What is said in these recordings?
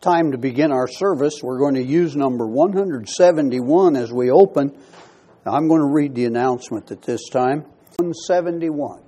time to begin our service. We're going to use number 171 as we open. Now, I'm going to read the announcement at this time. 171.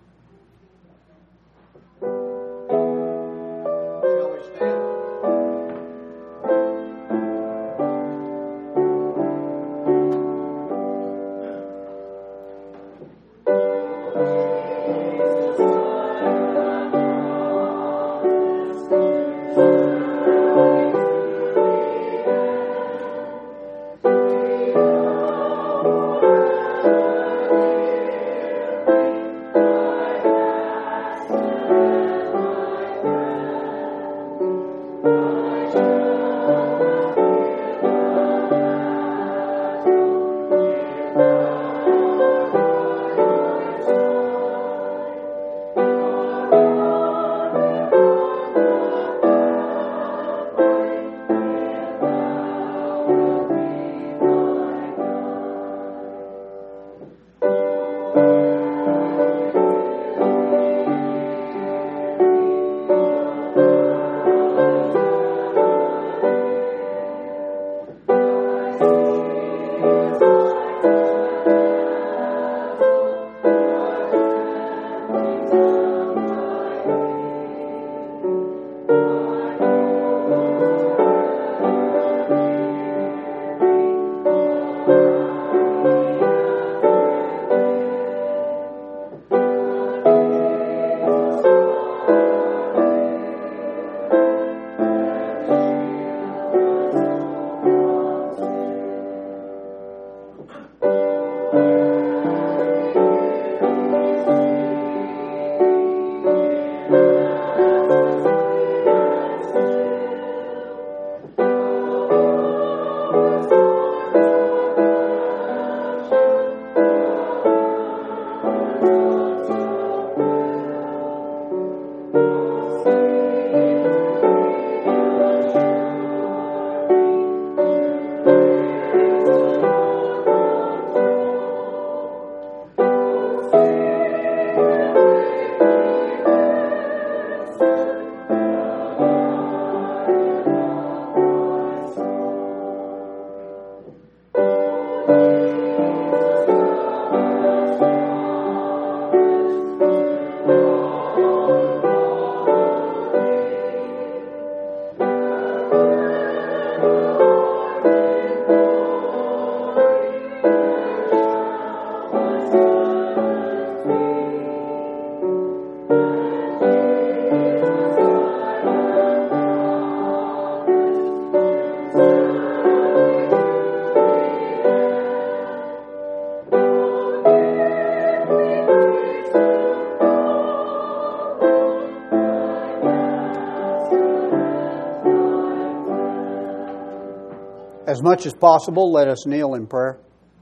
As much as possible, let us kneel in prayer.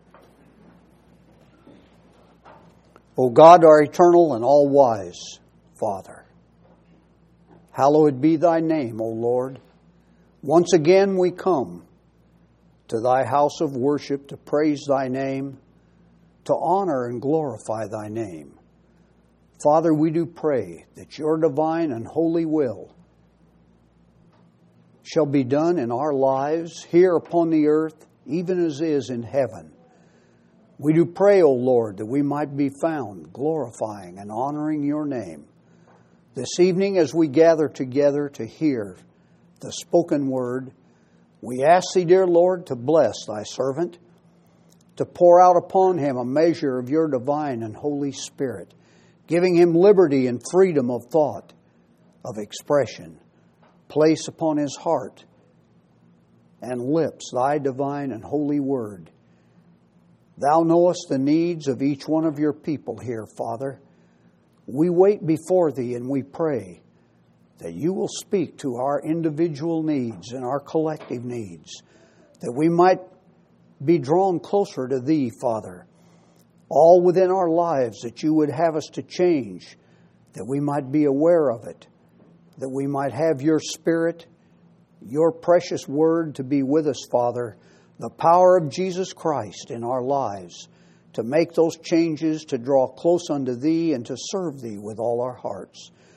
O God, our eternal and all-wise Father, hallowed be thy name, O Lord. Once again we come to thy house of worship to praise thy name, to honor and glorify thy name. Father, we do pray that your divine and holy will shall be done in our lives here upon the earth, even as is in heaven. We do pray, O Lord, that we might be found glorifying and honoring your name. This evening, as we gather together to hear the spoken word, we ask thee, dear Lord, to bless thy servant, to pour out upon him a measure of your divine and Holy Spirit, giving him liberty and freedom of thought, of expression. Place upon his heart and lips thy divine and holy word. Thou knowest the needs of each one of your people here, Father. We wait before thee and we pray that you will speak to our individual needs and our collective needs, that we might be drawn closer to thee, Father, all within our lives that you would have us to change, that we might be aware of it, that we might have your Spirit, your precious word to be with us, Father, the power of Jesus Christ in our lives to make those changes, to draw close unto thee and to serve thee with all our hearts.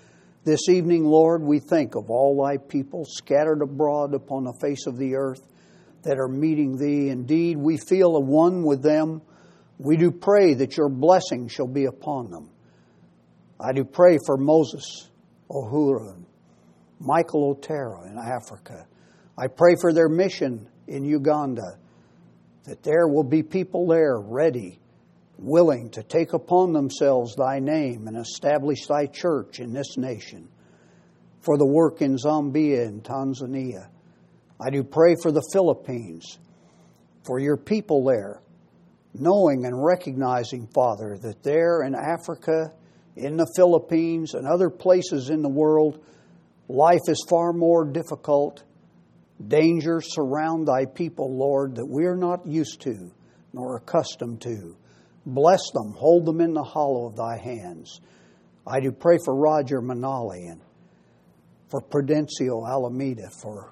This evening, Lord, we think of all thy people scattered abroad upon the face of the earth that are meeting thee. Indeed, we feel one with them. We do pray that your blessing shall be upon them. I do pray for Moses Uhuru and Michael Otero in Africa. I pray for their mission in Uganda, that there will be people there ready, willing to take upon themselves thy name and establish thy church in this nation. For the work in Zambia and Tanzania. I do pray for the Philippines, for your people there, knowing and recognizing, Father, that there in Africa, in the Philippines, and other places in the world, life is far more difficult. Dangers surround thy people, Lord, that we are not used to nor accustomed to. Bless them, hold them in the hollow of thy hands. I do pray for Roger Manali and for Prudencio Alameda, for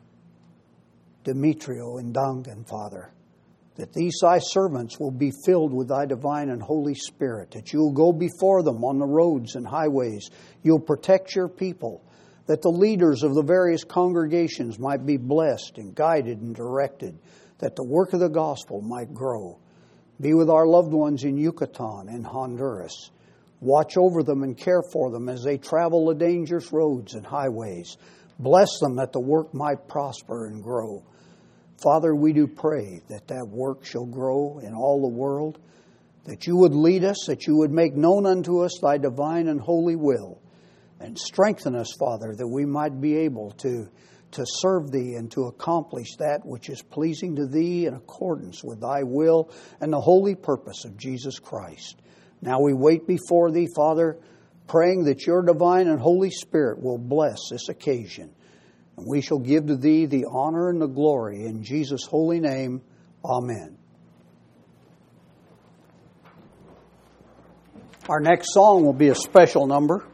Demetrio Ndangan, Father, that these thy servants will be filled with thy divine and Holy Spirit, that you will go before them on the roads and highways. You'll protect your people, that the leaders of the various congregations might be blessed and guided and directed, that the work of the gospel might grow. Be with our loved ones in Yucatan and Honduras. Watch over them and care for them as they travel the dangerous roads and highways. Bless them that the work might prosper and grow. Father, we do pray that that work shall grow in all the world, that you would lead us, that you would make known unto us thy divine and holy will, and strengthen us, Father, that we might be able to serve thee and to accomplish that which is pleasing to thee in accordance with thy will and the holy purpose of Jesus Christ. Now we wait before thee, Father, praying that your divine and Holy Spirit will bless this occasion. And we shall give to thee the honor and the glory in Jesus' holy name. Amen. Our next song will be a special number.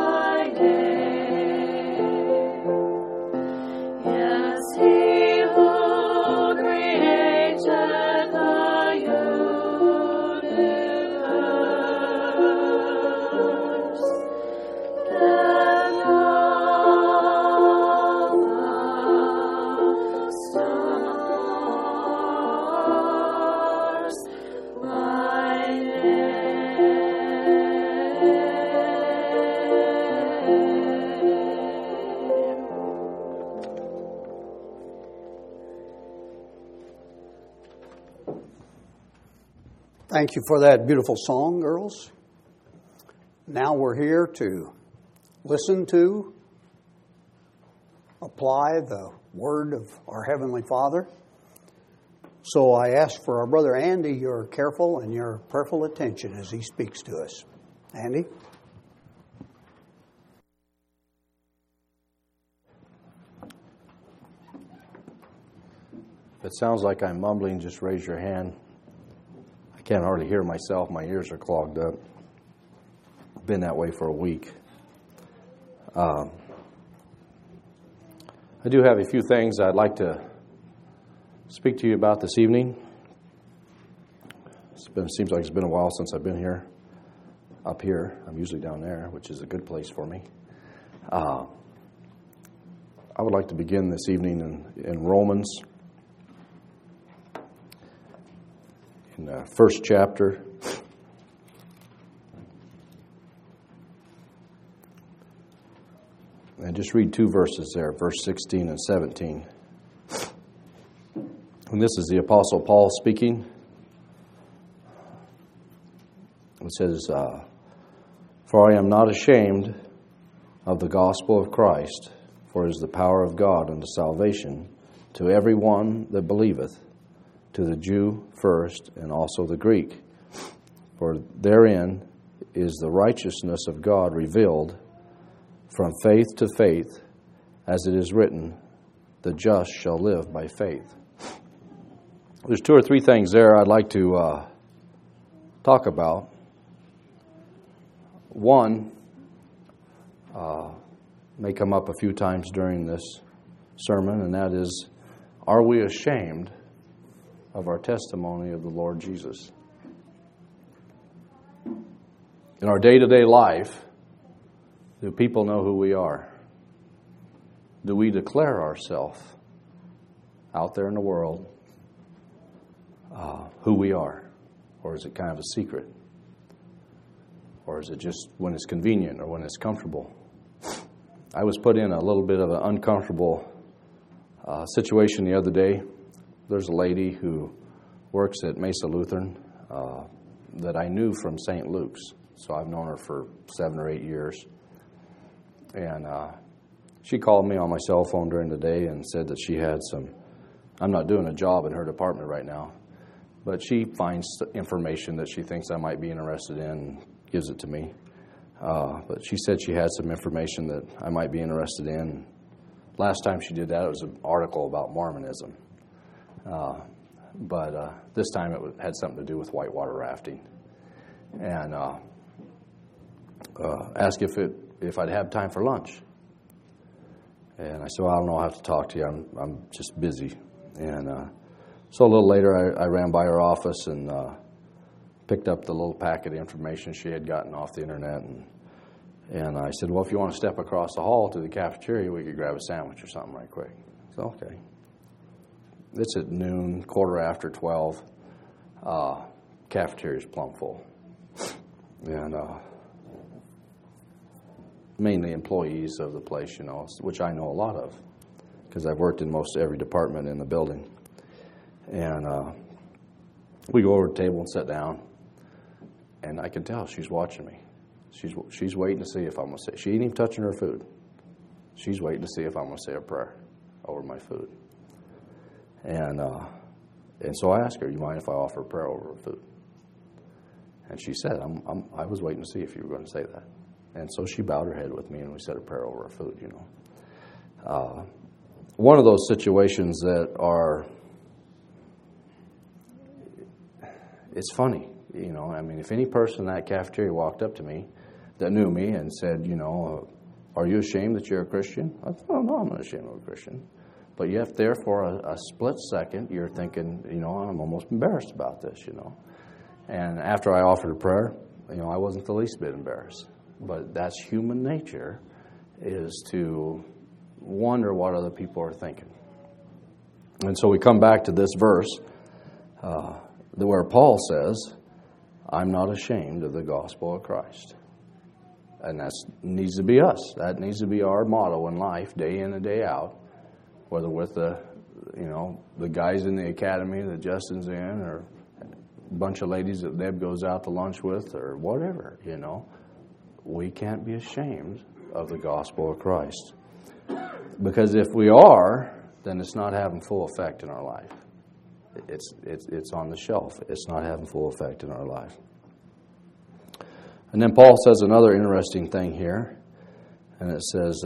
Yes, he who Thank you for that beautiful song, girls. Now we're here to listen to, apply the Word of our Heavenly Father. So I ask for our brother Andy your careful and your prayerful attention as he speaks to us. Andy? If it sounds like I'm mumbling, just raise your hand. I can't hardly hear myself. My ears are clogged up. Been that way for a week. I do have a few things I'd like to speak to you about this evening. It seems like it's been a while since I've been here. Up here, I'm usually down there, which is a good place for me. I would like to begin this evening in Romans, in the first chapter. And just read two verses there, verse 16 and 17. And this is the Apostle Paul speaking. It says, "For I am not ashamed of the gospel of Christ, for it is the power of God unto salvation to every one that believeth, to the Jew first, and also the Greek. For therein is the righteousness of God revealed from faith to faith, as it is written, the just shall live by faith." There's two or three things there I'd like to talk about. One may come up a few times during this sermon, and that is, are we ashamed of our testimony of the Lord Jesus? In our day-to-day life, do people know who we are? Do we declare ourselves out there in the world who we are? Or is it kind of a secret? Or is it just when it's convenient or when it's comfortable? I was put in a little bit of an uncomfortable situation the other day. There's a lady who works at Mesa Lutheran that I knew from St. Luke's. So I've known her for 7 or 8 years. And she called me on my cell phone during the day and said that she had I'm not doing a job in her department right now, but she finds information that she thinks I might be interested in and gives it to me. But she said she had some information that I might be interested in. Last time she did that, it was an article about Mormonism. But this time it had something to do with whitewater rafting. And asked if I'd have time for lunch. And I said, well, I don't know, I'll have to talk to you. I'm just busy. And so a little later, I ran by her office and picked up the little packet of information she had gotten off the internet. And I said, well, if you want to step across the hall to the cafeteria, we could grab a sandwich or something right quick. So, okay. It's at noon, 12:15. Cafeteria's plumb full. And mainly employees of the place, which I know a lot of because I've worked in most every department in the building. And we go over to the table and sit down, and I can tell she's watching me. She's waiting to see if I'm going to say. She ain't even touching her food. She's waiting to see if I'm going to say a prayer over my food. And so I asked her, you mind if I offer a prayer over her food? And she said, I was waiting to see if you were going to say that. And so she bowed her head with me, and we said a prayer over her food, One of those situations that are, it's funny, if any person in that cafeteria walked up to me that knew me and said, are you ashamed that you're a Christian? I said, no, I'm not ashamed of a Christian. But yet there for a split second, you're thinking, I'm almost embarrassed about this, And after I offered a prayer, I wasn't the least bit embarrassed. But that's human nature, is to wonder what other people are thinking. And so we come back to this verse where Paul says, I'm not ashamed of the gospel of Christ. And that needs to be us. That needs to be our motto in life, day in and day out, whether with the guys in the academy that Justin's in, or bunch of ladies that Deb goes out to lunch with or whatever, we can't be ashamed of the gospel of Christ. Because if we are, then it's not having full effect in our life. It's on the shelf. It's not having full effect in our life. And then Paul says another interesting thing here, and it says,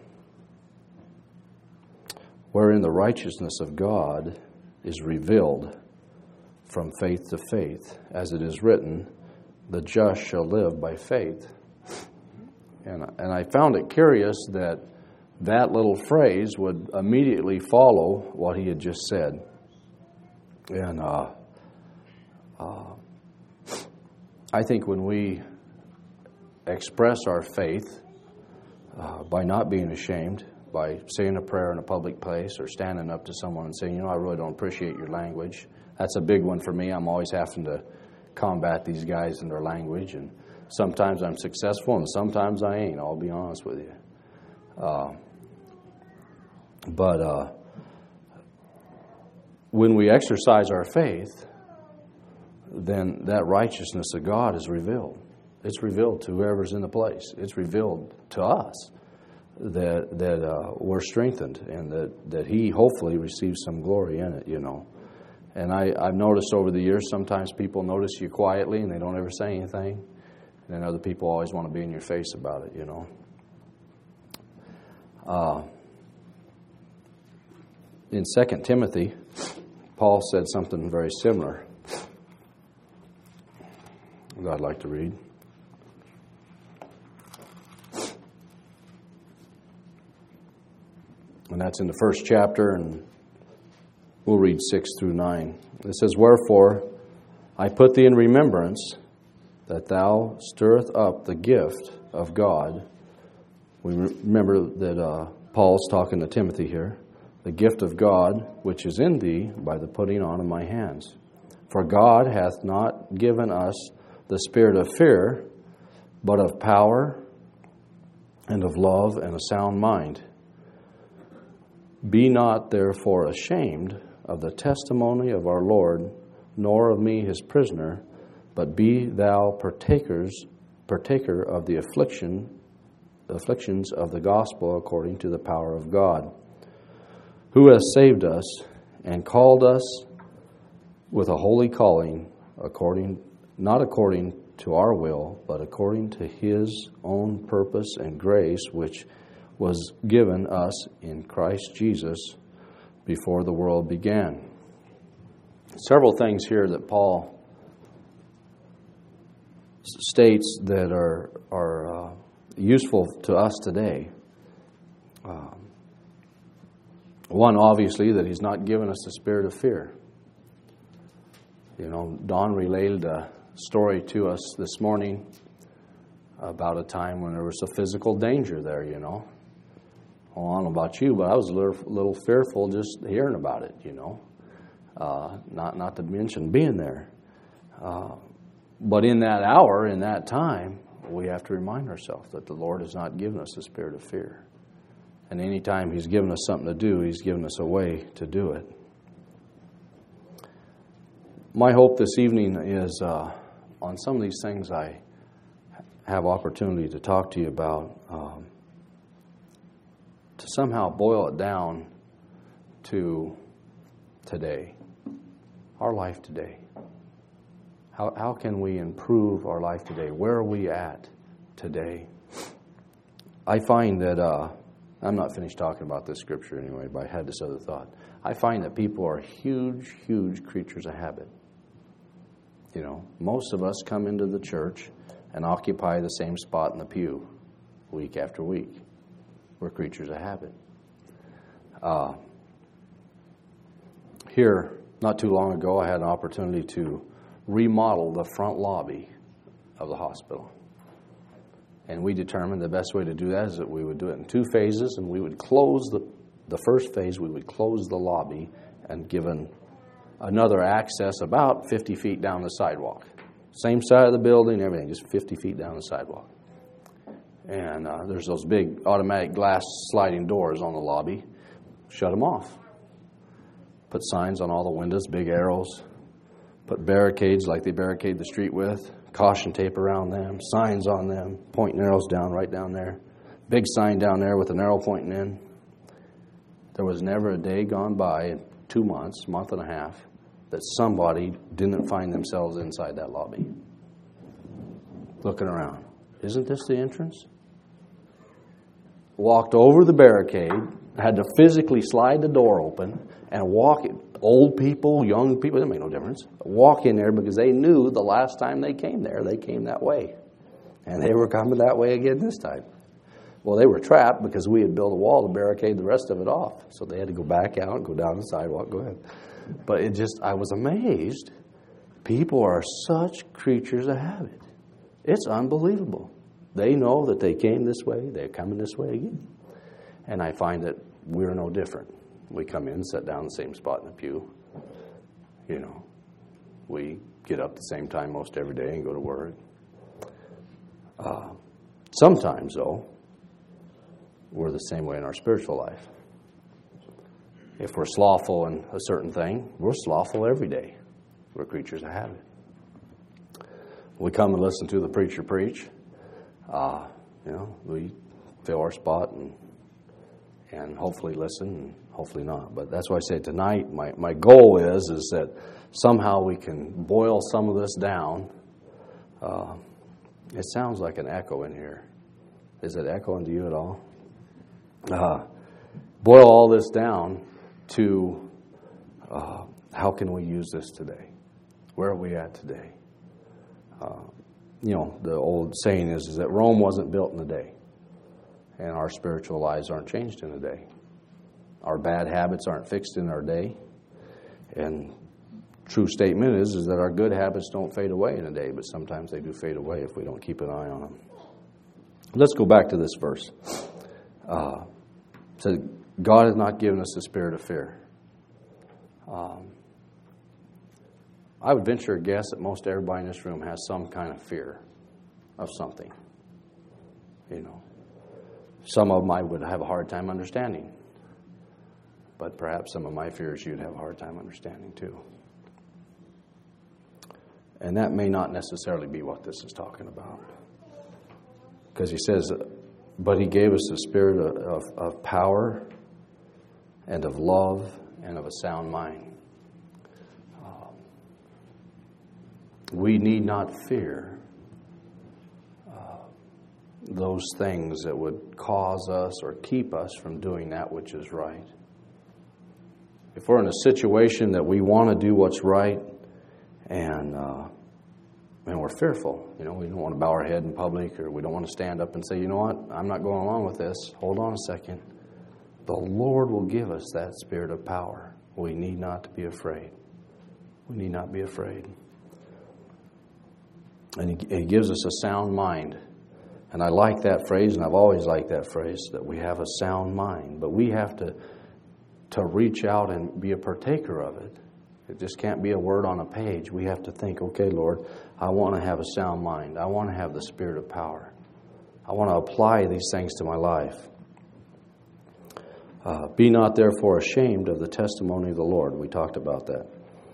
wherein the righteousness of God is revealed from faith to faith, as it is written, the just shall live by faith. And I found it curious that little phrase would immediately follow what he had just said. And I think when we express our faith by not being ashamed, by saying a prayer in a public place or standing up to someone and saying, I really don't appreciate your language. That's a big one for me. I'm always having to combat these guys in their language, and sometimes I'm successful and sometimes I ain't, I'll be honest with you. But when we exercise our faith, then that righteousness of God is revealed. It's revealed to whoever's in the place. It's revealed to us that we're strengthened and that He hopefully receives some glory in it, And I've noticed over the years, sometimes people notice you quietly and they don't ever say anything. And then other people always want to be in your face about it, In 2 Timothy, Paul said something very similar that I'd like to read. And that's in the first chapter, and we'll read 6 through 9. It says, wherefore I put thee in remembrance that thou stirreth up the gift of God. We remember that Paul's talking to Timothy here. The gift of God which is in thee by the putting on of my hands. For God hath not given us the spirit of fear, but of power and of love and a sound mind. Be not therefore ashamed of the testimony of our Lord, nor of me his prisoner, but be thou partaker of the afflictions of the gospel according to the power of God, who has saved us and called us with a holy calling, not according to our will, but according to His own purpose and grace, which was given us in Christ Jesus before the world began. Several things here that Paul states that are useful to us today. One, obviously, that He's not given us the spirit of fear. Don related a story to us this morning about a time when there was a physical danger there, Well, I don't know about you, but I was a little fearful just hearing about it, Not to mention being there. But in that hour, in that time, we have to remind ourselves that the Lord has not given us the spirit of fear. And any time He's given us something to do, He's given us a way to do it. My hope this evening is on some of these things I have opportunity to talk to you about, to somehow boil it down to today, our life today. How can we improve our life today? Where are we at today? I find that, I'm not finished talking about this scripture anyway, but I had this other thought. I find that people are huge, huge creatures of habit. Most of us come into the church and occupy the same spot in the pew week after week. We're creatures of habit. Here, not too long ago, I had an opportunity to remodel the front lobby of the hospital. And we determined the best way to do that is that we would do it in 2 phases, and we would close the first phase, we would close the lobby and give another access about 50 feet down the sidewalk. Same side of the building, everything, just 50 feet down the sidewalk. And there's those big automatic glass sliding doors on the lobby. Shut them off. Put signs on all the windows, big arrows. put barricades like they barricade the street with, caution tape around them, signs on them, pointing arrows down right down there. Big sign down there with an arrow pointing in. There was never a day gone by in 2 months, month and a half, that somebody didn't find themselves inside that lobby. Looking around. Isn't this the entrance? Walked over the barricade, had to physically slide the door open and walk it. Old people, young people, it didn't make no difference. Walk in there because they knew the last time they came there, they came that way. And they were coming that way again this time. Well, they were trapped because we had built a wall to barricade the rest of it off. So they had to go back out, go down the sidewalk, go ahead. But I was amazed. People are such creatures of habit. It's unbelievable. They know that they came this way, they're coming this way again. And I find that we're no different. We come in, sit down in the same spot in the pew. You know, we get up the same time most every day and go to work. Sometimes, though, we're the same way in our spiritual life. If we're slothful in a certain thing, we're slothful every day. We're creatures of habit. We come and listen to the preacher preach. We fill our spot and hopefully listen and hopefully not. But that's why I say tonight my goal is that somehow we can boil some of this down. It sounds like an echo in here. Is it echoing to you at all? Boil all this down to how can we use this today? Where are we at today? The old saying is that Rome wasn't built in a day, and our spiritual lives aren't changed in a day. Our bad habits aren't fixed in our day, and true statement is that our good habits don't fade away in a day, but sometimes they do fade away if we don't keep an eye on them. Let's go back to this verse. It says, God has not given us a spirit of fear. I would venture a guess that most everybody in this room has some kind of fear of something. Some of them I would have a hard time understanding. But perhaps some of my fears you'd have a hard time understanding too. And that may not necessarily be what this is talking about. Because he says, but he gave us a spirit of power and of love and of a sound mind. We need not fear those things that would cause us or keep us from doing that which is right. If we're in a situation that we want to do what's right and we're fearful, we don't want to bow our head in public, or we don't want to stand up and say, you know what, I'm not going along with this. Hold on a second. The Lord will give us that spirit of power. We need not to be afraid. We need not be afraid. And he gives us a sound mind. And I like that phrase, and I've always liked that phrase, that we have a sound mind. But we have to reach out and be a partaker of it. It just can't be a word on a page. We have to think, okay, Lord, I want to have a sound mind. I want to have the spirit of power. I want to apply these things to my life. Be not therefore ashamed of the testimony of the Lord. We talked about that.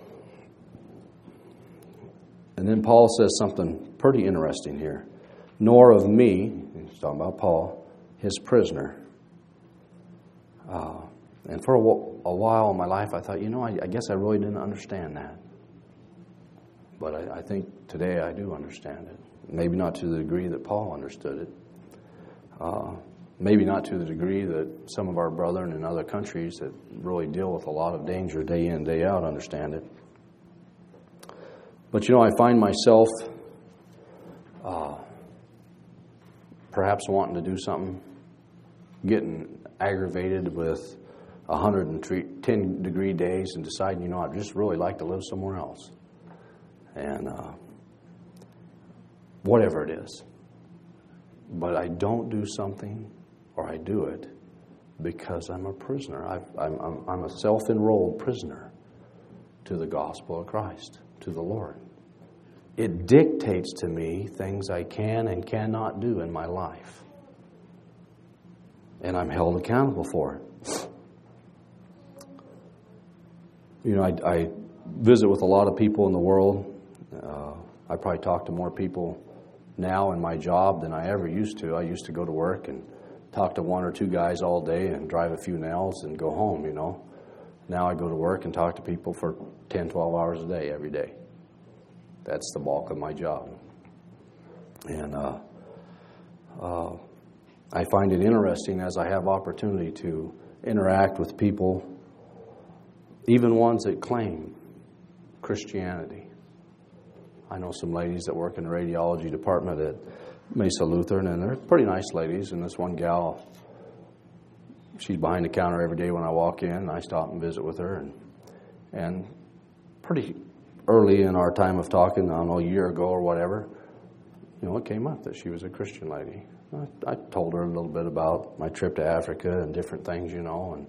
And then Paul says something pretty interesting here. Nor of me, he's talking about Paul, his prisoner. And for a while in my life, I thought, I guess I really didn't understand that. But I think today I do understand it. Maybe not to the degree that Paul understood it. Maybe not to the degree that some of our brethren in other countries that really deal with a lot of danger day in, day out understand it. But I find myself perhaps wanting to do something, getting aggravated with 110-degree days and deciding, I'd just really like to live somewhere else. And whatever it is. But I don't do something, or I do it, because I'm a prisoner. I'm a self-enrolled prisoner to the gospel of Christ, to the Lord. It dictates to me things I can and cannot do in my life. And I'm held accountable for it. visit with a lot of people in the world. I probably talk to more people now in my job than I ever used to. I used to go to work and talk to one or two guys all day and drive a few nails and go home, you know. Now I go to work and talk to people for 10, 12 hours a day, every day. That's the bulk of my job. And I find it interesting as I have opportunity to interact with people, even ones that claim Christianity. I know some ladies that work in the radiology department at Mesa Lutheran, and they're pretty nice ladies. And this one gal, she's behind the counter every day when I walk in, and I stop and visit with her. And pretty early in our time of talking, I don't know, a year ago or whatever, you know, it came up that she was a Christian lady. I told her a little bit about my trip to Africa and different things, you know,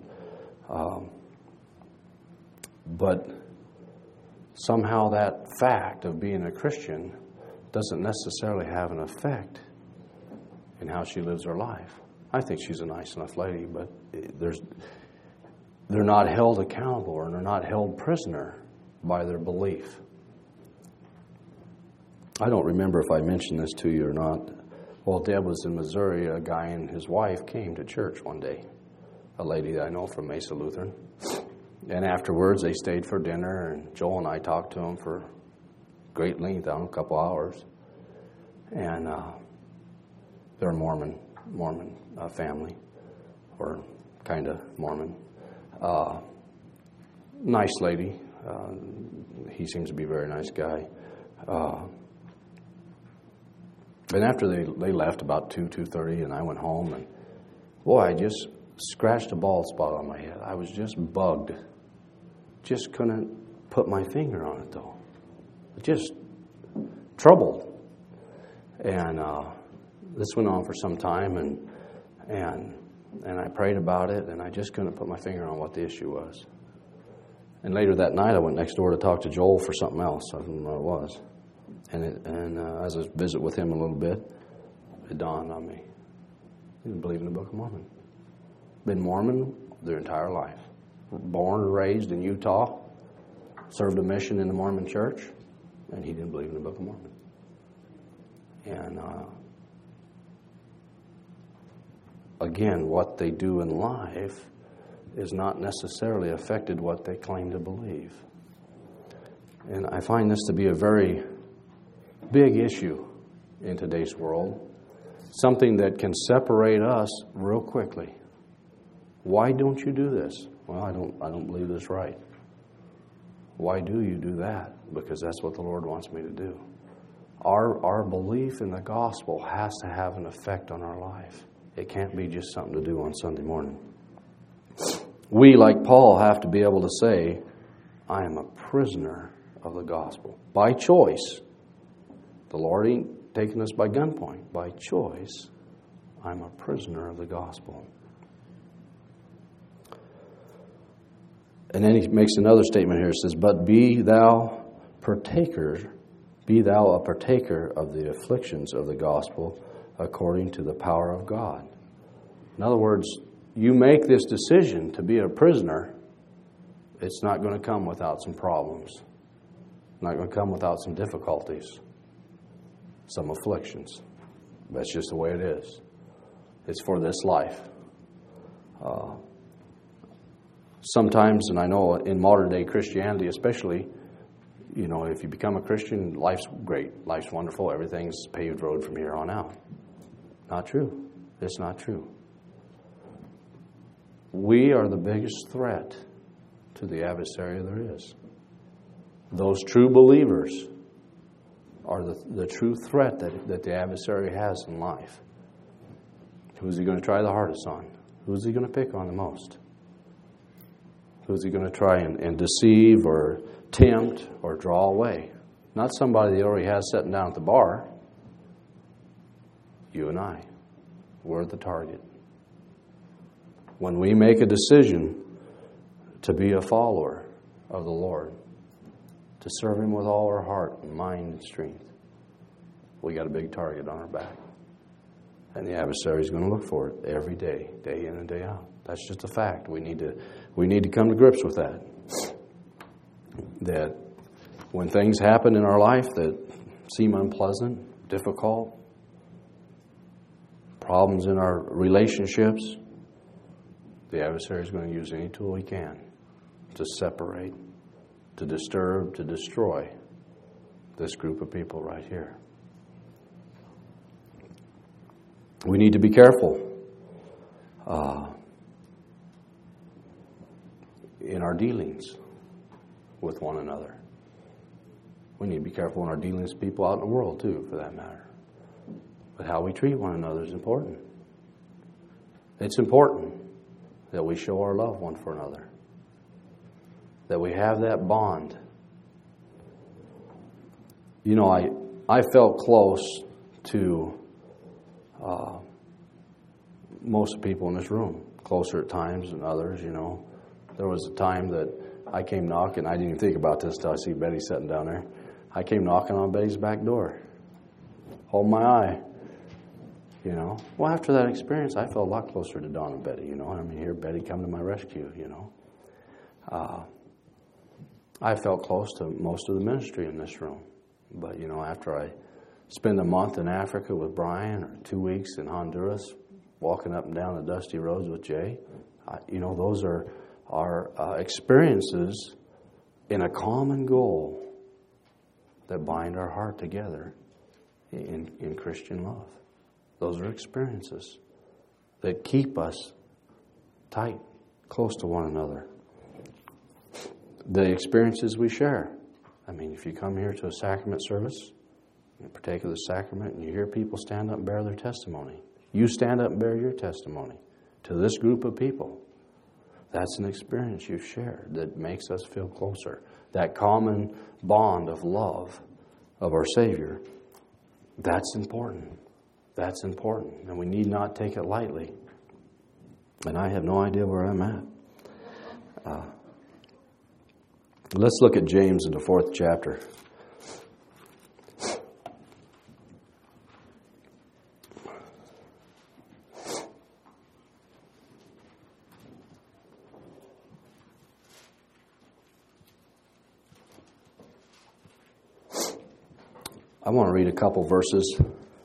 but somehow that fact of being a Christian doesn't necessarily have an effect in how she lives her life. I think she's a nice enough lady, but they're not held accountable, and they're not held prisoner by their belief. I don't remember if I mentioned this to you or not. While Deb was in Missouri, a guy and his wife came to church one day, a lady that I know from Mesa Lutheran. And afterwards, they stayed for dinner, and Joel and I talked to them for great length, I don't know, a couple hours. And they're a Mormon family, or kind of Mormon. Nice lady. He seems to be a very nice guy. And after they left about 2:30, and I went home, and boy, I just scratched a bald spot on my head. I was just bugged. Just couldn't put my finger on it, though. Just troubled. And this went on for some time, and I prayed about it, and I just couldn't put my finger on what the issue was. And later that night, I went next door to talk to Joel for something else. I don't know what it was. And as I visit with him a little bit, it dawned on me. He didn't believe in the Book of Mormon. Been Mormon their entire life. Born and raised in Utah. Served a mission in the Mormon church. And he didn't believe in the Book of Mormon. And again, what they do in life is not necessarily affected what they claim to believe. And I find this to be a very big issue in today's world. Something that can separate us real quickly. Why don't you do this? Well, I don't believe this right. Why do you do that? Because that's what the Lord wants me to do. Our belief in the gospel has to have an effect on our life. It can't be just something to do on Sunday morning. We, like Paul, have to be able to say, I am a prisoner of the gospel. By choice. The Lord ain't taking us by gunpoint. By choice, I'm a prisoner of the gospel. And then he makes another statement here. It says, but be thou a partaker of the afflictions of the gospel according to the power of God. In other words, you make this decision to be a prisoner, it's not going to come without some problems. It's not going to come without some difficulties, some afflictions. That's just the way it is. It's for this life. Sometimes, and I know in modern day Christianity especially, you know, if you become a Christian, life's great, life's wonderful, everything's paved road from here on out. Not true. It's not true. We are the biggest threat to the adversary there is. Those true believers are the true threat that the adversary has in life. Who's he going to try the hardest on? Who's he going to pick on the most? Who's he going to try and deceive or tempt or draw away? Not somebody that already has sitting down at the bar. You and I. We're the target. When we make a decision to be a follower of the Lord, to serve Him with all our heart and mind and strength, we got a big target on our back. And the adversary is going to look for it every day, day in and day out. That's just a fact. We need to come to grips with that. that when things happen in our life that seem unpleasant, difficult, problems in our relationships, the adversary is going to use any tool he can to separate, to disturb, to destroy this group of people right here. We need to be careful in our dealings with one another. We need to be careful in our dealings with people out in the world too, for that matter. But how we treat one another is important. It's important that we show our love one for another, that we have that bond. You know, I felt close to most people in this room, closer at times than others, you know. There was a time that I came knocking. I didn't even think about this until I see Betty sitting down there. I came knocking on Betty's back door, holding my eye, you know. Well, after that experience, I felt a lot closer to Dawn and Betty, you know. I mean, here Betty come to my rescue, you know. I felt close to most of the ministry in this room. But, you know, after I spend a month in Africa with Brian or 2 weeks in Honduras, walking up and down the dusty roads with Jay, you know, those are our experiences in a common goal that bind our heart together in Christian love. Those are experiences that keep us tight, close to one another. The experiences we share. I mean, if you come here to a sacrament service, you partake of the sacrament, and you hear people stand up and bear their testimony. You stand up and bear your testimony to this group of people. That's an experience you've shared that makes us feel closer. That common bond of love of our Savior, that's important. That's important. And we need not take it lightly. And I have no idea where I'm at. Let's look at James in the 4th chapter. I want to read a couple verses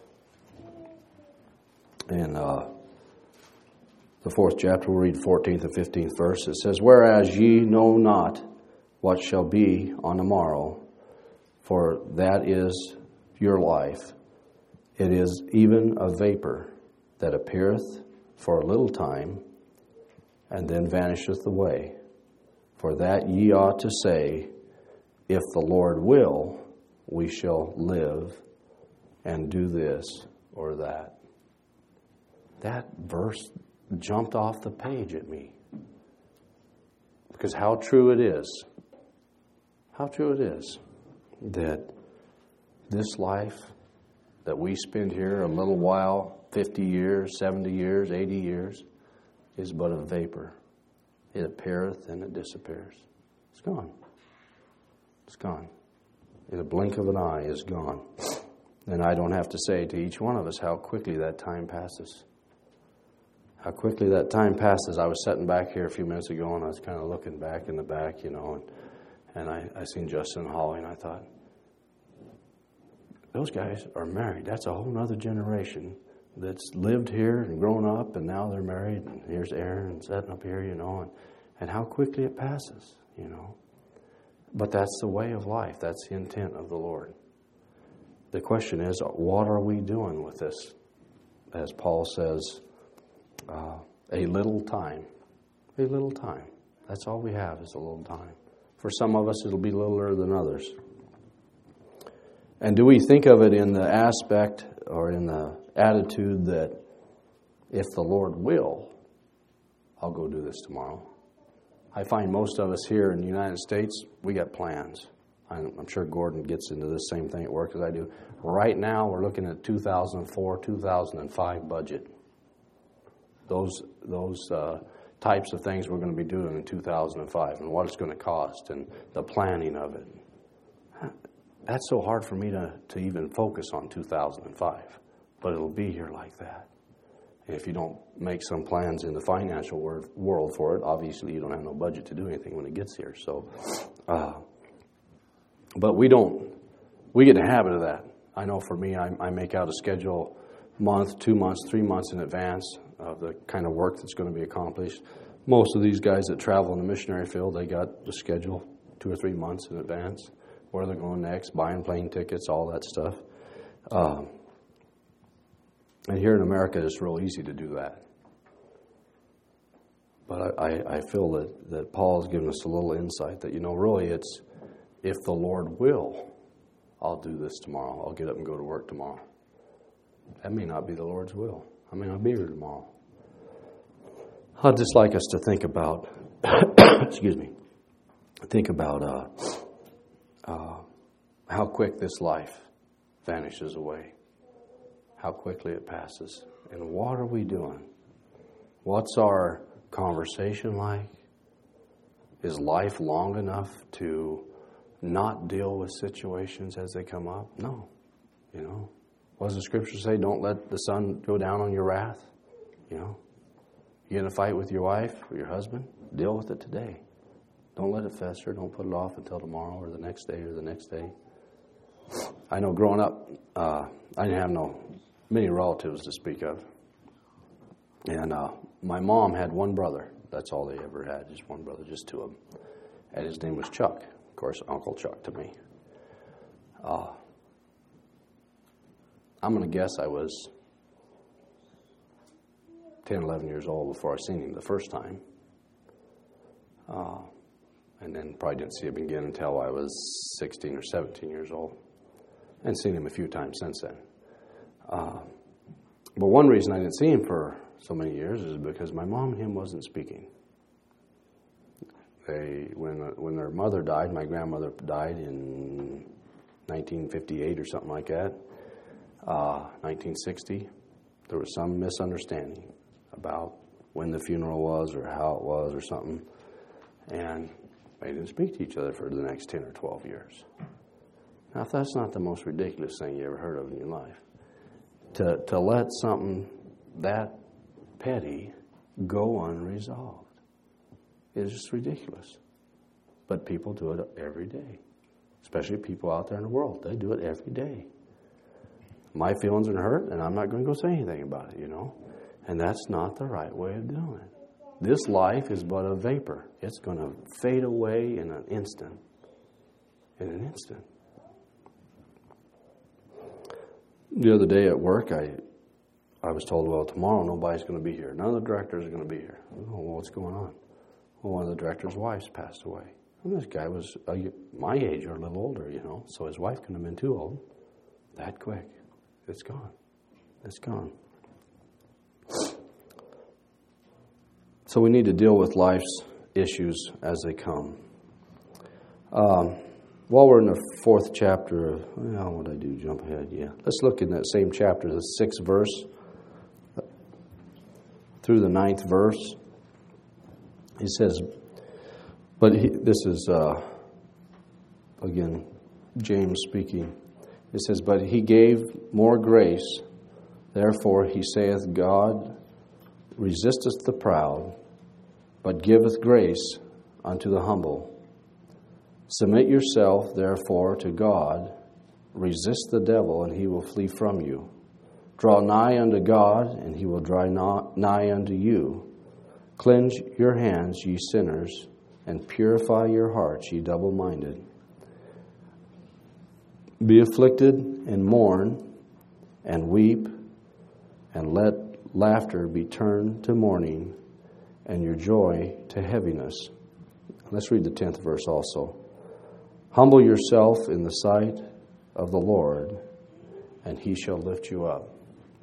in the 4th chapter. We'll read 14th and 15th verse. It says, "Whereas ye know not what shall be on the morrow, for that is your life. It is even a vapor that appeareth for a little time, and then vanisheth away. For that ye ought to say, If the Lord will, we shall live and do this or that." That verse jumped off the page at me. Because how true it is. How true it is that this life that we spend here a little while, 50 years, 70 years, 80 years, is but a vapor. It appeareth and it disappears. It's gone. It's gone. In a blink of an eye, it's gone. And I don't have to say to each one of us how quickly that time passes. How quickly that time passes. I was sitting back here a few minutes ago, and I was kind of looking back in the back, you know, and I seen Justin and Holly, and I thought, those guys are married. That's a whole other generation that's lived here and grown up, and now they're married. And here's Aaron sitting up here, you know, and how quickly it passes, you know. But that's the way of life. That's the intent of the Lord. The question is, what are we doing with this? As Paul says, a little time. A little time. That's all we have is a little time. For some of us, it'll be littler than others. And do we think of it in the aspect or in the attitude that if the Lord will, I'll go do this tomorrow? I find most of us here in the United States, we got plans. I'm sure Gordon gets into this same thing at work as I do. Right now, we're looking at 2004, 2005 budget. Those types of things we're going to be doing in 2005 and what it's going to cost and the planning of it. That's so hard for me to even focus on 2005, but it'll be here like that. And if you don't make some plans in the financial world for it, obviously you don't have no budget to do anything when it gets here. So But we get in the habit of that. I know for me, I make out a schedule month, 2 months, 3 months in advance of the kind of work that's going to be accomplished. Most of these guys that travel in the missionary field, they got the schedule 2 or 3 months in advance, where they're going next, buying plane tickets, all that stuff. And here in America, it's real easy to do that. But I feel that Paul has given us a little insight that, really it's, if the Lord will, I'll do this tomorrow. I'll get up and go to work tomorrow. That may not be the Lord's will. I may not be here tomorrow. I'd just like us to think about, how quick this life vanishes away. How quickly it passes. And what are we doing? What's our conversation like? Is life long enough to not deal with situations as they come up? No. What does the Scripture say? Don't let the sun go down on your wrath. You get in a fight with your wife or your husband, deal with it today. Don't let it fester. Don't put it off until tomorrow or the next day or the next day. I know growing up, I didn't have many relatives to speak of. And my mom had one brother. That's all they ever had, just one brother, just two of them. And his name was Chuck. Of course, Uncle Chuck to me. I'm going to guess I was 10, 11 years old before I seen him the first time. And then probably didn't see him again until I was 16 or 17 years old. And seen him a few times since then. But one reason I didn't see him for so many years is because my mom and him wasn't speaking. When their mother died, my grandmother died in 1958 or something like that, 1960, there was some misunderstanding about when the funeral was or how it was or something. And they didn't speak to each other for the next 10 or 12 years. Now, if that's not the most ridiculous thing you ever heard of in your life, to let something that petty go unresolved is just ridiculous. But people do it every day, especially people out there in the world. They do it every day. My feelings are hurt, and I'm not going to go say anything about it, And that's not the right way of doing it. This life is but a vapor. It's going to fade away in an instant. In an instant. The other day at work, I was told, well, tomorrow nobody's going to be here. None of the directors are going to be here. Oh, well, what's going on? Well, one of the directors' wives passed away. And this guy was my age or a little older, so his wife couldn't have been too old. That quick. It's gone. It's gone. So we need to deal with life's issues as they come. While we're in the 4th chapter of, what did I do? Jump ahead, yeah. Let's look in that same chapter, the 6th verse, through the 9th verse. He says, this is, again, James speaking. It says, but he gave more grace, therefore he saith, God resisteth the proud, but giveth grace unto the humble. Submit yourself, therefore, to God. Resist the devil, and he will flee from you. Draw nigh unto God, and he will draw nigh unto you. Cleanse your hands, ye sinners, and purify your hearts, ye double-minded. Be afflicted, and mourn, and weep, and let laughter be turned to mourning, and your joy to heaviness. Let's read the 10th verse also. Humble yourself in the sight of the Lord, and he shall lift you up.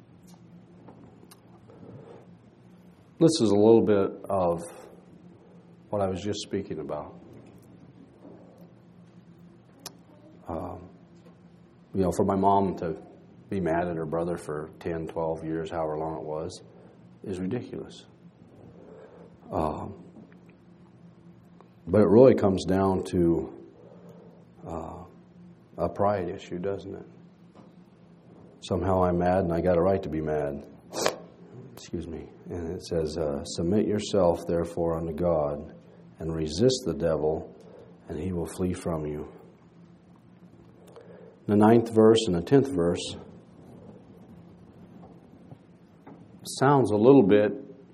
This is a little bit of what I was just speaking about. For my mom to be mad at her brother for 10, 12 years, however long it was, is ridiculous. But it really comes down to a pride issue, doesn't it? Somehow I'm mad and I got a right to be mad. Excuse me. And it says, submit yourself therefore unto God and resist the devil and he will flee from you. The 9th verse and the 10th verse sounds a little bit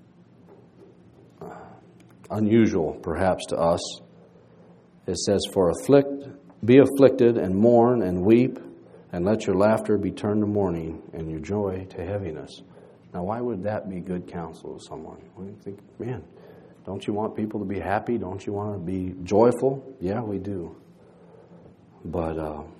unusual, perhaps, to us. It says, be afflicted and mourn and weep, and let your laughter be turned to mourning and your joy to heaviness. Now, why would that be good counsel to someone? Well, you think, man, don't you want people to be happy? Don't you want to be joyful? Yeah, we do. But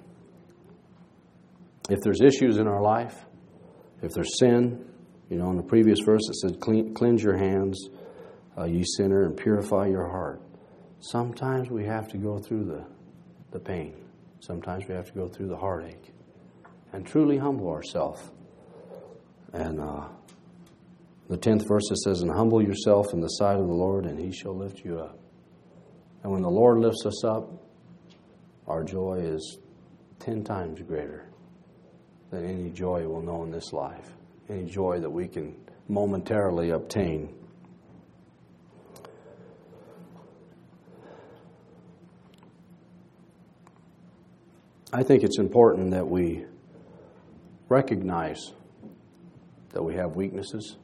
if there's issues in our life, if there's sin, in the previous verse it said, cleanse your hands, ye sinner, and purify your heart. Sometimes we have to go through the pain. Sometimes we have to go through the heartache and truly humble ourselves. And the 10th verse it says, and humble yourself in the sight of the Lord, and He shall lift you up. And when the Lord lifts us up, our joy is 10 times greater than any joy we'll know in this life. Any joy that we can momentarily obtain. I think it's important that we recognize that we have weaknesses.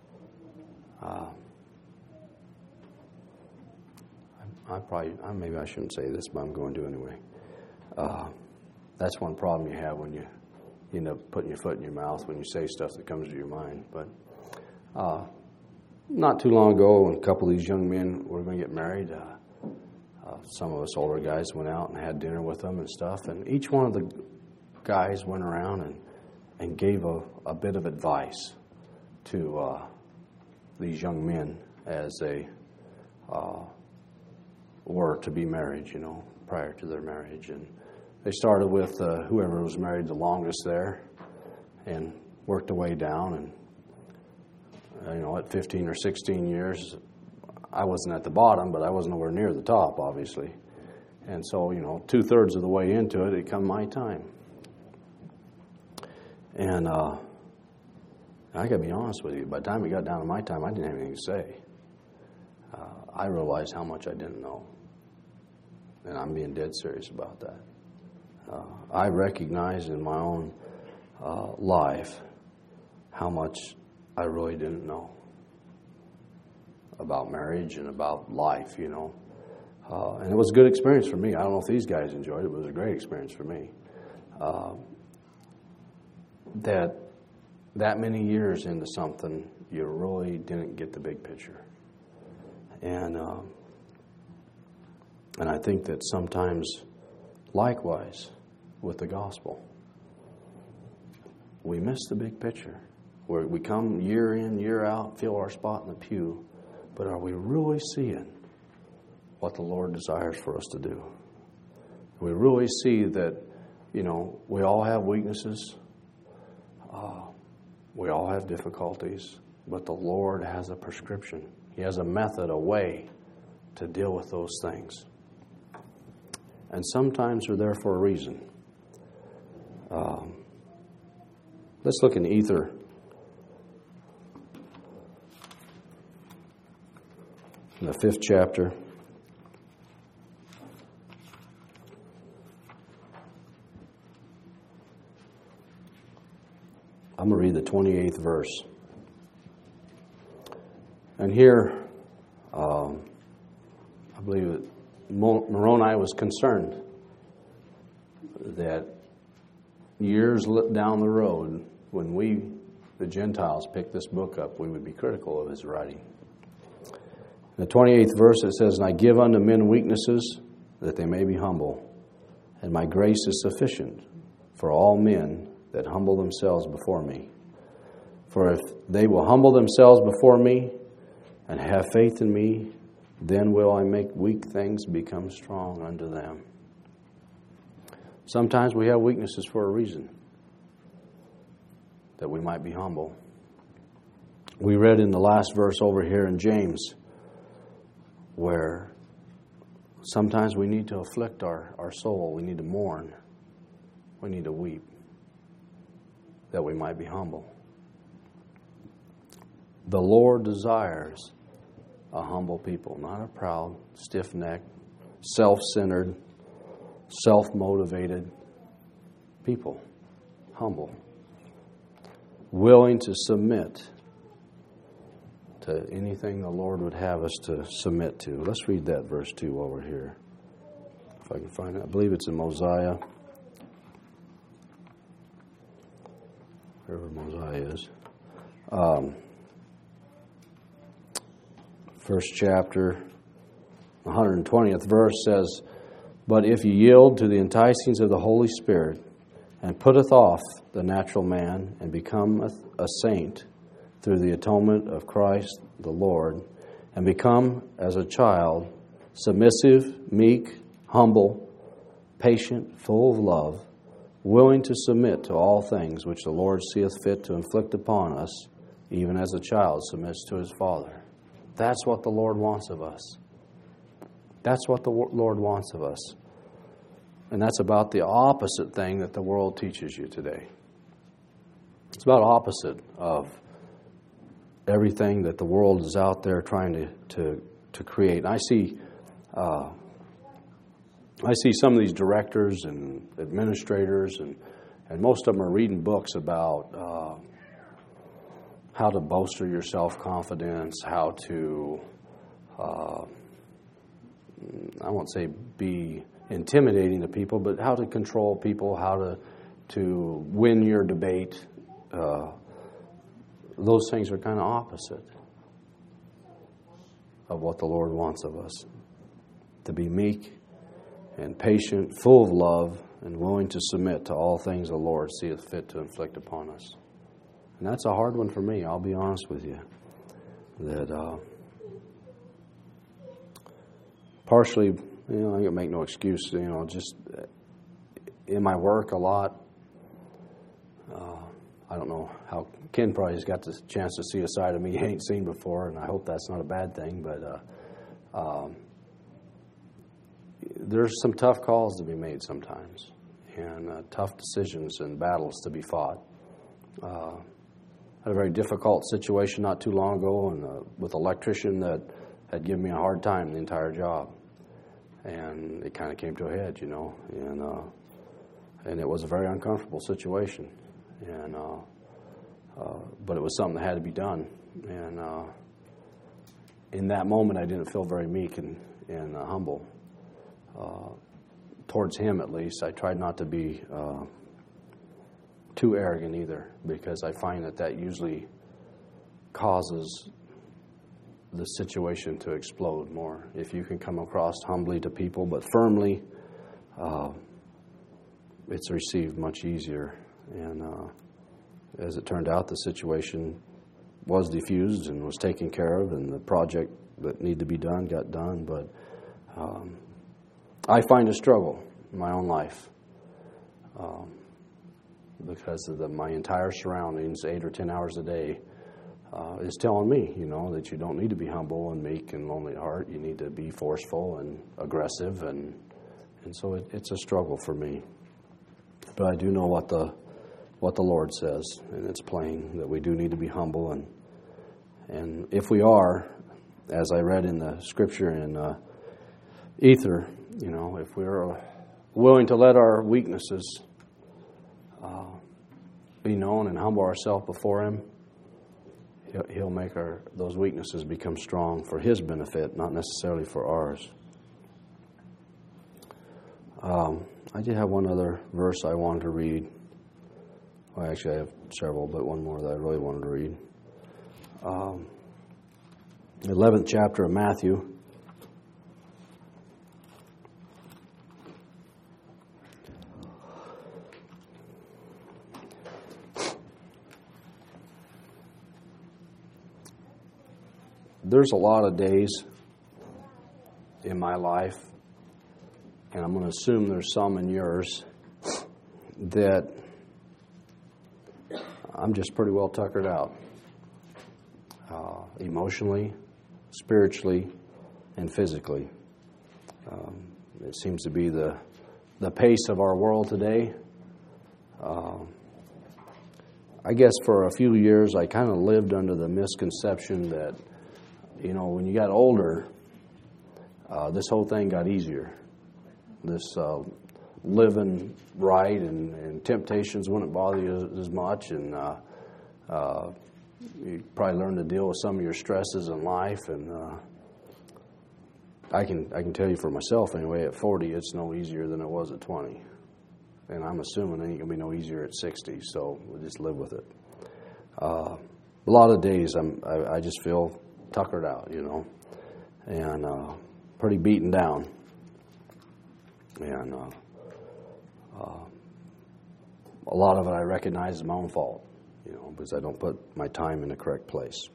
Maybe I shouldn't say this, but I'm going to anyway. That's one problem you have when you end up putting your foot in your mouth when you say stuff that comes to your mind. But not too long ago, when a couple of these young men were going to get married, some of us older guys went out and had dinner with them and stuff. And each one of the guys went around and gave a bit of advice to these young men as they were to be married, prior to their marriage. And they started with whoever was married the longest there and worked their way down. And, at 15 or 16 years, I wasn't at the bottom, but I wasn't nowhere near the top, obviously. And so, 2/3 of the way into it, it come my time. And I got to be honest with you, by the time it got down to my time, I didn't have anything to say. I realized how much I didn't know. And I'm being dead serious about that. I recognized in my own life how much I really didn't know about marriage and about life, And it was a good experience for me. I don't know if these guys enjoyed it, but it was a great experience for me. That many years into something, you really didn't get the big picture. And I think that sometimes, likewise, with the gospel, we miss the big picture. Where we come year in, year out, fill our spot in the pew, but are we really seeing what the Lord desires for us to do? We really see that, we all have weaknesses. We all have difficulties, but the Lord has a prescription. He has a method, a way to deal with those things. And sometimes they're there for a reason. Let's look in Ether. In the 5th chapter. I'm going to read the 28th verse. And here, I believe that Moroni was concerned that years down the road, when we, the Gentiles, pick this book up, we would be critical of his writing. In the 28th verse it says, and I give unto men weaknesses that they may be humble, and my grace is sufficient for all men that humble themselves before me. For if they will humble themselves before me and have faith in me, then will I make weak things become strong unto them. Sometimes we have weaknesses for a reason, that we might be humble. We read in the last verse over here in James, where sometimes we need to afflict our soul. We need to mourn. We need to weep, that we might be humble. The Lord desires a humble people, not a proud, stiff-necked, self-centered, self-motivated, people, humble, willing to submit to anything the Lord would have us to submit to. Let's read that verse 2 while we're here. If I can find it. I believe it's in Mosiah. Wherever Mosiah is. First chapter, 120th verse says, "But if you yield to the enticings of the Holy Spirit, and putteth off the natural man, and become a saint through the atonement of Christ the Lord, and become as a child, submissive, meek, humble, patient, full of love, willing to submit to all things which the Lord seeth fit to inflict upon us, even as a child submits to his father." That's what the Lord wants of us. That's what the Lord wants of us. And that's about the opposite thing that the world teaches you today. It's about opposite of everything that the world is out there trying to create. And I see some of these directors and administrators, and most of them are reading books about how to bolster your self-confidence, how to, I won't say be intimidating to people, but how to control people, how to win your debate. Those things are kind of opposite of what the Lord wants of us. To be meek and patient, full of love, and willing to submit to all things the Lord seeth fit to inflict upon us. And that's a hard one for me, I'll be honest with you. That partially, I can make no excuse, just in my work a lot. I don't know how Ken probably has got the chance to see a side of me he ain't seen before, and I hope that's not a bad thing, but there's some tough calls to be made sometimes, and tough decisions and battles to be fought. I had a very difficult situation not too long ago with an electrician that had given me a hard time the entire job. And it kind of came to a head, and it was a very uncomfortable situation. And but it was something that had to be done. And in that moment, I didn't feel very meek and humble towards him, at least. I tried not to be too arrogant either, because I find that usually causes the situation to explode more. If you can come across humbly to people, but firmly, it's received much easier. And as it turned out, the situation was diffused and was taken care of, and the project that needed to be done got done. But I find a struggle in my own life because of my entire surroundings, 8 or 10 hours a day, is telling me, that you don't need to be humble and meek and lonely at heart. You need to be forceful and aggressive, and so it's a struggle for me. But I do know what the Lord says, and it's plain that we do need to be humble, and if we are, as I read in the scripture in Ether, if we're willing to let our weaknesses be known and humble ourselves before Him, He'll make those weaknesses become strong for His benefit, not necessarily for ours. I did have one other verse I wanted to read. Well, actually, I have several, but one more that I really wanted to read. 11th chapter of Matthew. There's a lot of days in my life, and I'm going to assume there's some in yours, that I'm just pretty well tuckered out, emotionally, spiritually, and physically. It seems to be the pace of our world today. I guess for a few years I kind of lived under the misconception that, when you got older, this whole thing got easier. This living right, and temptations wouldn't bother you as much, and you probably learn to deal with some of your stresses in life. And I can tell you for myself anyway, at 40, it's no easier than it was at 20. And I'm assuming it ain't going to be no easier at 60, so we'll just live with it. A lot of days I just feel tuckered out, and pretty beaten down. And a lot of it I recognize is my own fault, because I don't put my time in the correct place.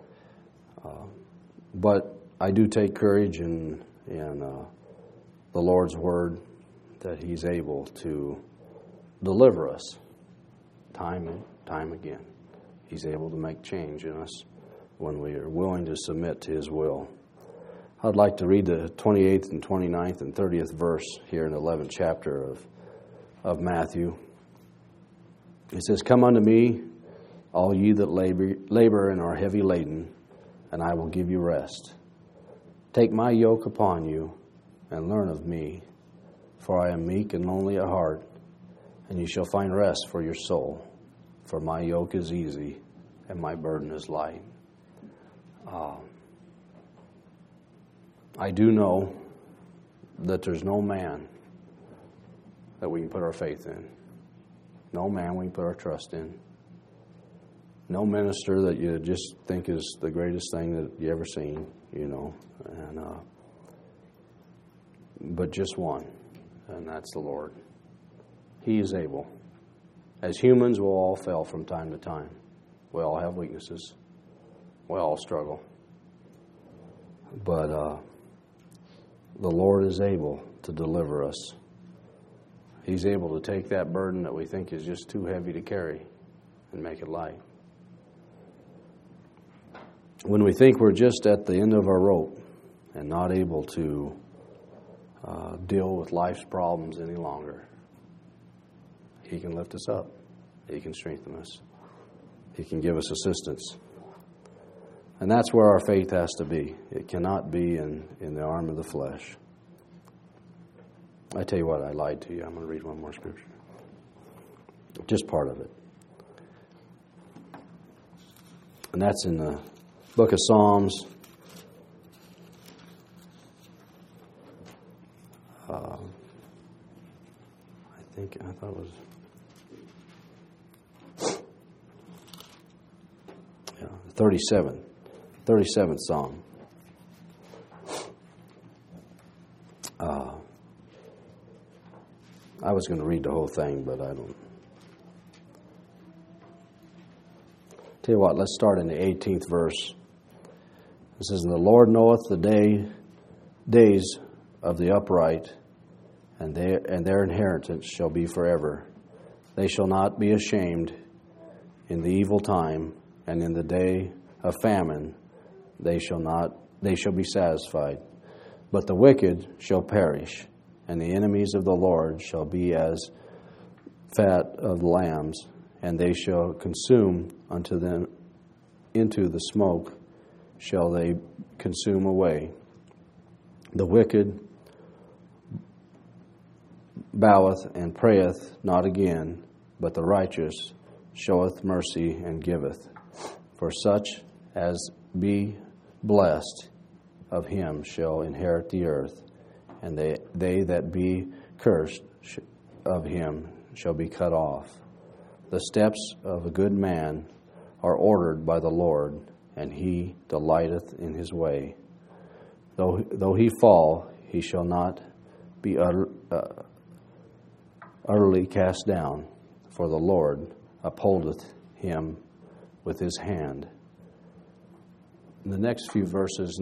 But I do take courage in the Lord's Word that He's able to deliver us time and time again. He's able to make change in us when we are willing to submit to His will. I'd like to read the 28th and 29th and 30th verse here in the 11th chapter of Matthew. It says, "Come unto me, all ye that labor and are heavy laden, and I will give you rest. Take my yoke upon you, and learn of me, for I am meek and lowly at heart, and you shall find rest for your soul. For my yoke is easy, and my burden is light." I do know that there's no man that we can put our faith in. No man we can put our trust in. No minister that you just think is the greatest thing that you ever seen, but just one, and that's the Lord. He is able. As humans, we'll all fail from time to time. We all have weaknesses. We all struggle. But the Lord is able to deliver us. He's able to take that burden that we think is just too heavy to carry and make it light. When we think we're just at the end of our rope and not able to deal with life's problems any longer, He can lift us up. He can strengthen us. He can give us assistance. And that's where our faith has to be. It cannot be in the arm of the flesh. I tell you what, I lied to you. I'm going to read one more scripture. Just part of it. And that's in the book of Psalms. I thought it was... 37th Psalm. I was going to read the whole thing, but I don't. Tell you what, let's start in the 18th verse. It says, "And the Lord knoweth the days of the upright, and their inheritance shall be forever. They shall not be ashamed in the evil time, and in the day of famine they shall be satisfied. But the wicked shall perish, and the enemies of the Lord shall be as fat of lambs, and they shall consume unto them into the smoke shall they consume away. The wicked boweth and prayeth not again, but the righteous showeth mercy and giveth. For such as be blessed of him shall inherit the earth, and they that be cursed of him shall be cut off. The steps of a good man are ordered by the Lord, and he delighteth in his way. Though he fall, he shall not be utterly cast down, for the Lord upholdeth him with his hand." The next two verses,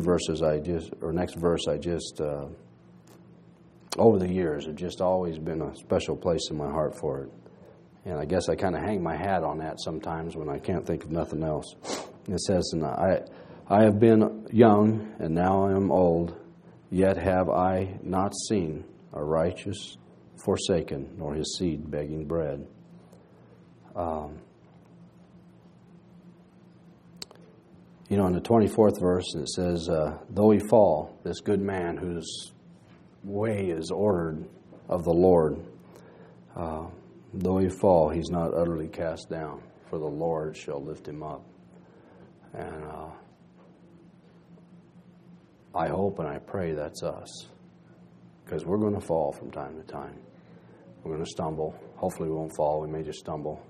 over the years, have just always been a special place in my heart for it. And I guess I kind of hang my hat on that sometimes when I can't think of nothing else. It says, "And I have been young, and now I am old, yet have I not seen a righteous forsaken, nor his seed begging bread." In the 24th verse, it says, "Though he fall, this good man whose way is ordered of the Lord. Though he fall, he's not utterly cast down, for the Lord shall lift him up. And I hope and I pray that's us, because we're going to fall from time to time. We're going to stumble. Hopefully we won't fall. We may just stumble.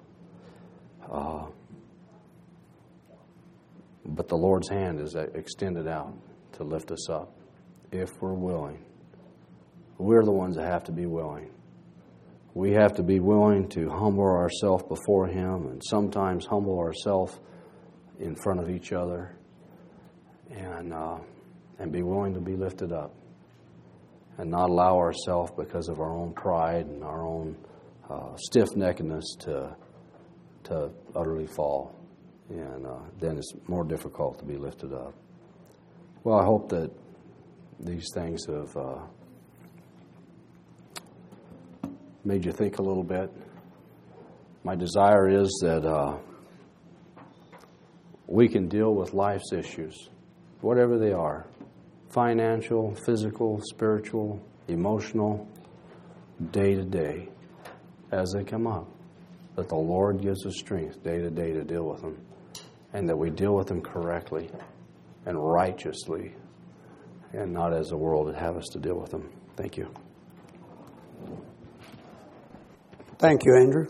But the Lord's hand is extended out to lift us up if we're willing. We're the ones that have to be willing. We have to be willing to humble ourselves before Him, and sometimes humble ourselves in front of each other, and be willing to be lifted up, and not allow ourselves, because of our own pride and our own stiff-neckedness, to utterly fall. And then it's more difficult to be lifted up. Well, I hope that these things have made you think a little bit. My desire is that we can deal with life's issues, whatever they are, financial, physical, spiritual, emotional, day to day, as they come up. That the Lord gives us strength day to day to deal with them, and that we deal with them correctly and righteously, and not as the world would have us to deal with them. Thank you. Thank you, Andrew.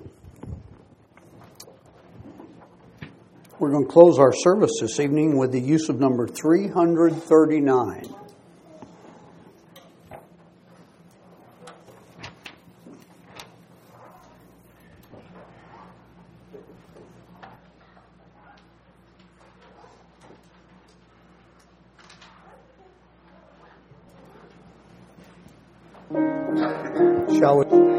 We're going to close our service this evening with the use of number 339. Shall we?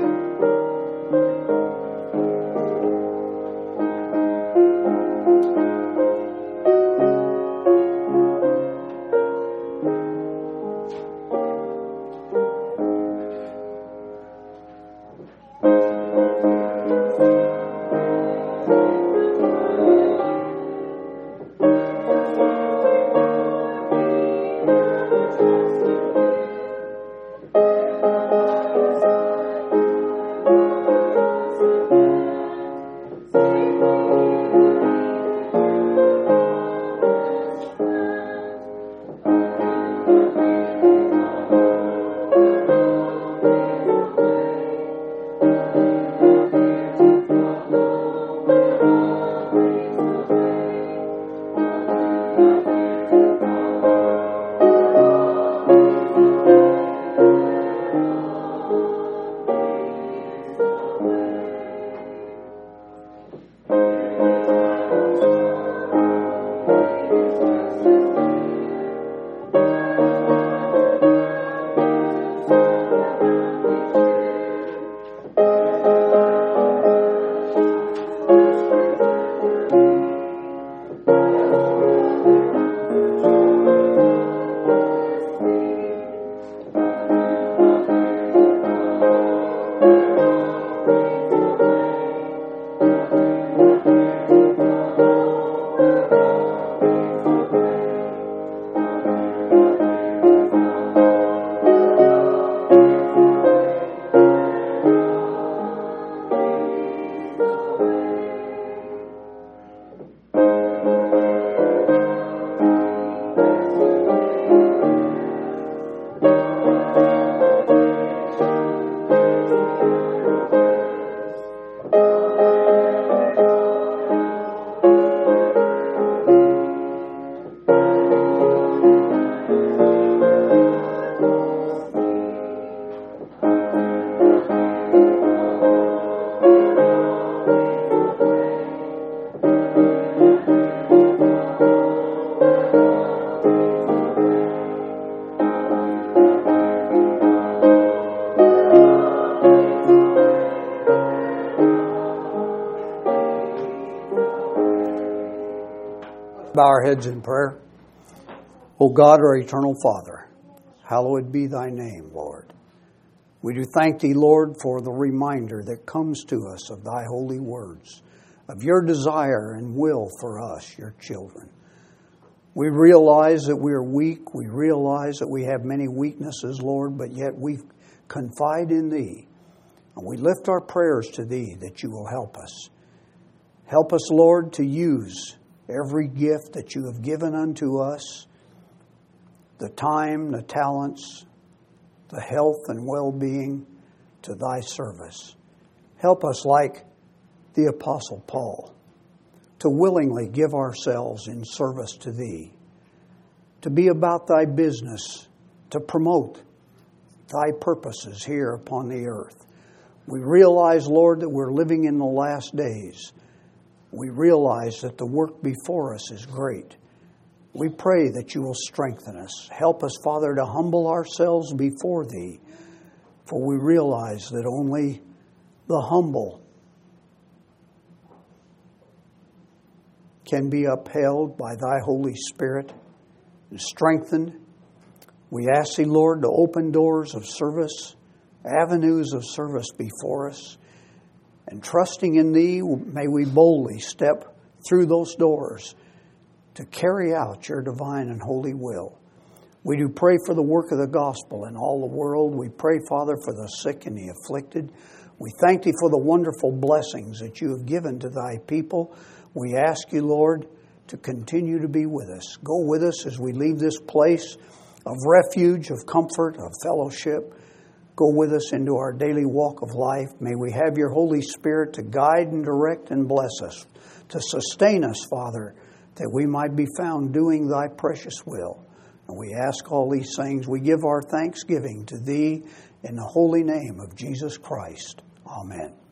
Bow our heads in prayer. O God, our eternal Father, hallowed be thy name, Lord. We do thank thee, Lord, for the reminder that comes to us of thy holy words, of your desire and will for us, your children. We realize that we are weak. We realize that we have many weaknesses, Lord, but yet we confide in Thee. And we lift our prayers to Thee that You will help us. Help us, Lord, to use every gift that You have given unto us, the time, the talents, the health and well-being, to Thy service. Help us, like the Apostle Paul, to willingly give ourselves in service to Thee, to be about Thy business, to promote Thy purposes here upon the earth. We realize, Lord, that we're living in the last days. We realize that the work before us is great. We pray that You will strengthen us. Help us, Father, to humble ourselves before Thee, for we realize that only the humble can be upheld by Thy Holy Spirit and strengthened. We ask Thee, Lord, to open doors of service, avenues of service before us, and trusting in Thee, may we boldly step through those doors to carry out Your divine and holy will. We do pray for the work of the gospel in all the world. We pray, Father, for the sick and the afflicted. We thank Thee for the wonderful blessings that You have given to Thy people. We ask You, Lord, to continue to be with us. Go with us as we leave this place of refuge, of comfort, of fellowship. Go with us into our daily walk of life. May we have Your Holy Spirit to guide and direct and bless us, to sustain us, Father, that we might be found doing Thy precious will. And we ask all these things. We give our thanksgiving to Thee in the holy name of Jesus Christ. Amen.